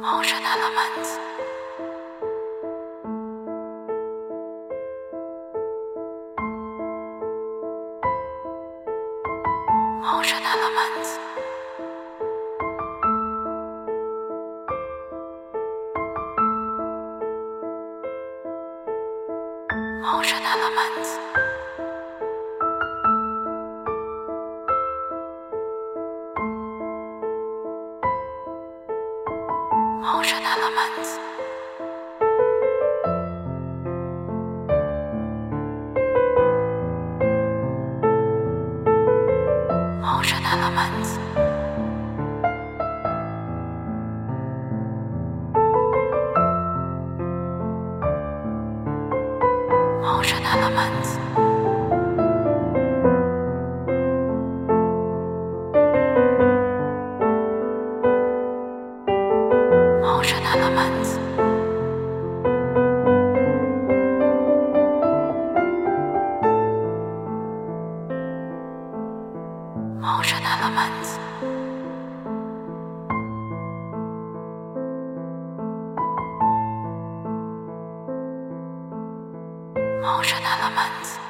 Ocean elements. Ocean elements. Ocean elements. Ocean elements. Ocean elements. Ocean elements. Ocean elements. Ocean elements. Ocean elements.